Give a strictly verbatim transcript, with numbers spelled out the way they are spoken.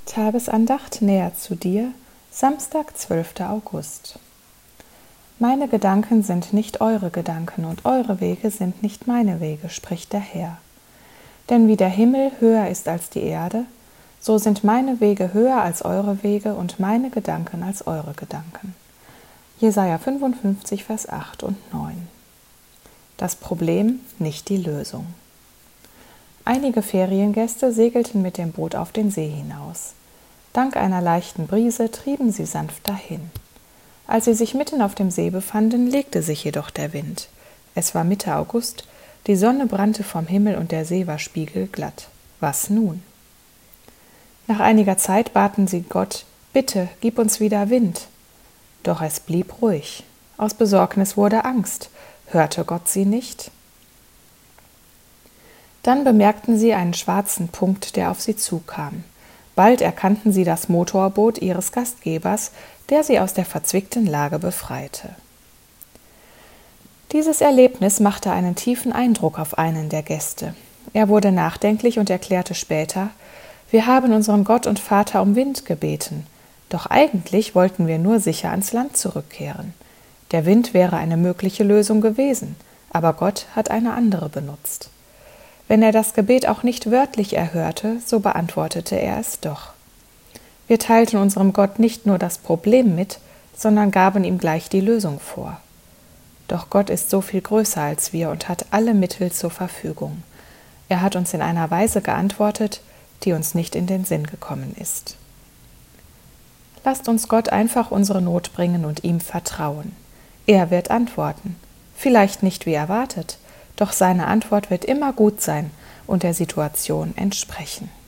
Tagesandacht näher zu dir, Samstag, zwölfter August. Meine Gedanken sind nicht eure Gedanken und eure Wege sind nicht meine Wege, spricht der Herr. Denn wie der Himmel höher ist als die Erde, so sind meine Wege höher als eure Wege und meine Gedanken als eure Gedanken. Jesaja fünfundfünfzig, Vers acht und neun. Das Problem, nicht die Lösung. Einige Feriengäste segelten mit dem Boot auf den See hinaus. Dank einer leichten Brise trieben sie sanft dahin. Als sie sich mitten auf dem See befanden, legte sich jedoch der Wind. Es war Mitte August, die Sonne brannte vom Himmel und der See war spiegelglatt. Was nun? Nach einiger Zeit baten sie Gott: Bitte, gib uns wieder Wind. Doch es blieb ruhig. Aus Besorgnis wurde Angst. Hörte Gott sie nicht? Dann bemerkten sie einen schwarzen Punkt, der auf sie zukam. Bald erkannten sie das Motorboot ihres Gastgebers, der sie aus der verzwickten Lage befreite. Dieses Erlebnis machte einen tiefen Eindruck auf einen der Gäste. Er wurde nachdenklich und erklärte später: Wir haben unseren Gott und Vater um Wind gebeten, doch eigentlich wollten wir nur sicher ans Land zurückkehren. Der Wind wäre eine mögliche Lösung gewesen, aber Gott hat eine andere benutzt. Wenn er das Gebet auch nicht wörtlich erhörte, so beantwortete er es doch. Wir teilten unserem Gott nicht nur das Problem mit, sondern gaben ihm gleich die Lösung vor. Doch Gott ist so viel größer als wir und hat alle Mittel zur Verfügung. Er hat uns in einer Weise geantwortet, die uns nicht in den Sinn gekommen ist. Lasst uns Gott einfach unsere Not bringen und ihm vertrauen. Er wird antworten, vielleicht nicht wie erwartet, doch seine Antwort wird immer gut sein und der Situation entsprechen.